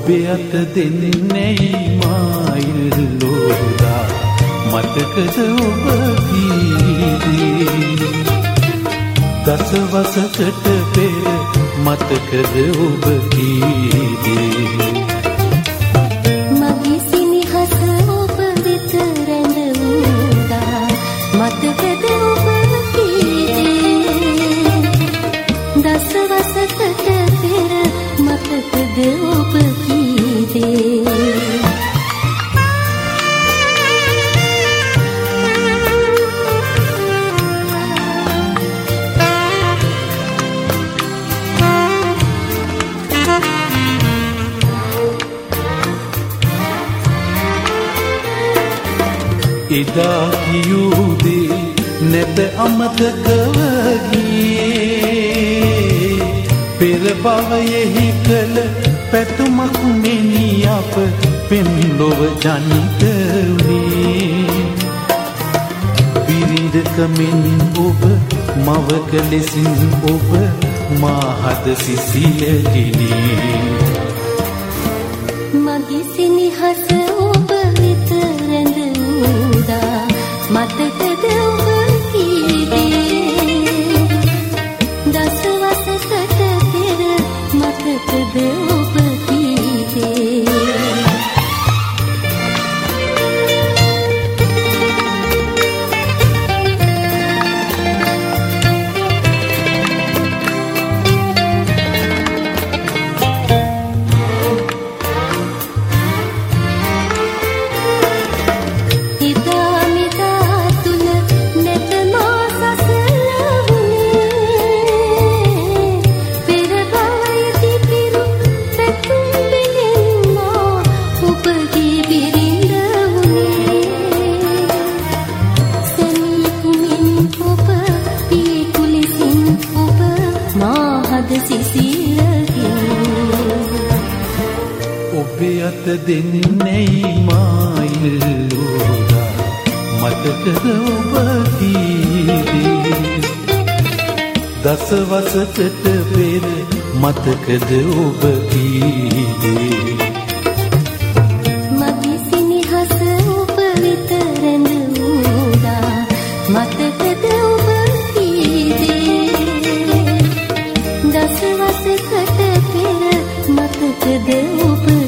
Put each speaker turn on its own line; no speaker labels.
ඔබේ අත දෙන්නේ මායිල්ලෝදා මතකද ඔබ කීදී දසවසකට පෙර මතකද ඔබ කීදී
මගේ සිනහස ඔබ වෙත රැඳවුණා මතකද ඔබ කීදී දසවසකට පෙර මතකද ඔබ කීදී
එදා කියූදේ නැත අමතකව ගියේ පෙර භවයෙහි කළ පැතුමක් මෙනි අප පෙම්ලොව ජනිත වුණේ බිරිඳකමින් ඔබ මවක ලෙසින් ඔබ මාහද සිසිලගිනේ
මගේ සිනහස ඔබ වෙත රැඳවුණා මතකද ඔබ කීදී දසවසකට පෙර මතකද ඔබ කීදී
ඔබේ අත දෙන්නේ මායිල්ලෝදා මතකද ඔබ කීදී දසවසකට පෙර මතකද ඔබ කීදී
මගේ සිනහස ඔබ වෙත රැඳවුණා මතකද ඔබ කීදී දසවසකට පෙර මතකද ඔබ